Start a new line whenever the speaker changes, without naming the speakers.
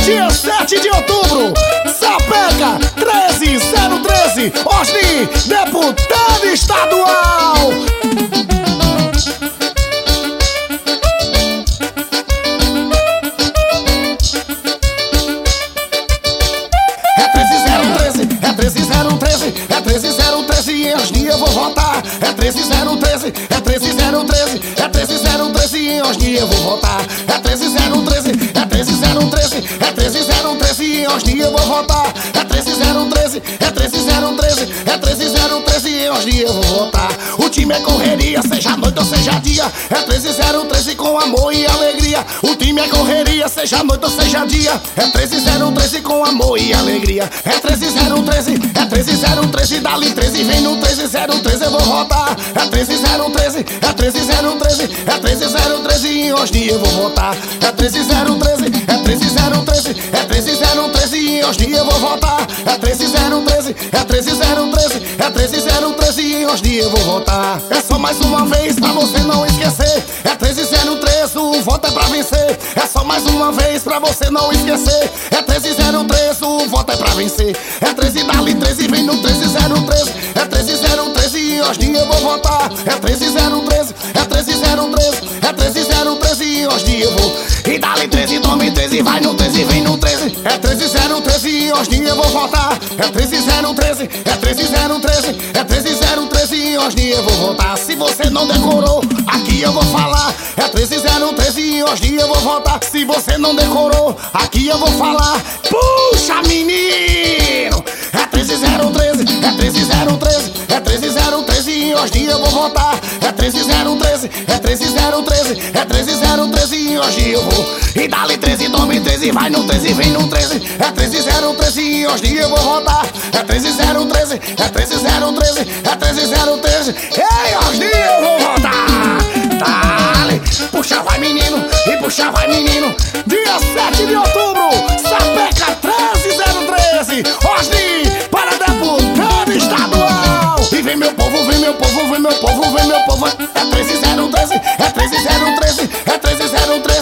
Dia 7 de outubro, Sapeca 13013, Osni, deputado estadual. É 13013 em Osni eu vou votar. É 13013, é 13013, é 13013 em Osni eu vou votar. É 13013, é 13013, é 13013 em Osni eu vou votar. É 13013, é 13013, é 13013 em Osni eu vou votar. O time é correria, seja noite ou seja dia. É 13013 com amor e alegria. O time é correria, seja noite ou seja dia. É 13013 com amor e alegria. É 13013, é 13013, dali 13, vem no 13013 eu vou votar. É 13013, é 13013, é 13013 em Osni eu vou votar. É 13013, é 13013, é 13013 em Osni eu vou votar. É 13013, é 13013, é 13013 em Osni eu vou votar. É só mais uma vez pra você não esquecer. É 13013, o voto é pra vencer. É só mais uma vez pra você não esquecer. É 13013, o voto é pra vencer. É 13, dali 13, vem no 13013. É 13013 em Osni eu vou votar. É 13013, é 13013, é 13013 em Osni eu vou. E dali 13, tome 13, vai no 13, vem no 13. É 13013 em Osni eu vou votar. É 13013, é 13013, é 13013 em Osni eu vou votar. Se você não decorou, aqui eu vou falar. É 13013 em Osni eu vou votar. Se você não decorou, aqui eu vou falar. Puxa, menino! É 13013, é 13013, é 13013 em Osni eu vou votar. É 13013, é 13013, é 13013 em Osni eu vou. E dali 13, tome 13, vai no 13, vem no 13. É 13013 em Osni eu vou votar. É 13013, é 13013, é 13013. Ei, Osni eu vou votar. Dale, puxa vai menino, e puxa vai menino. Dia 7 de outubro, Sapeca 13013, Osni para deputado estadual. E vem meu povo, vem meu povo, vem meu povo, vem meu povo. É 13013, é 13013, é 13013.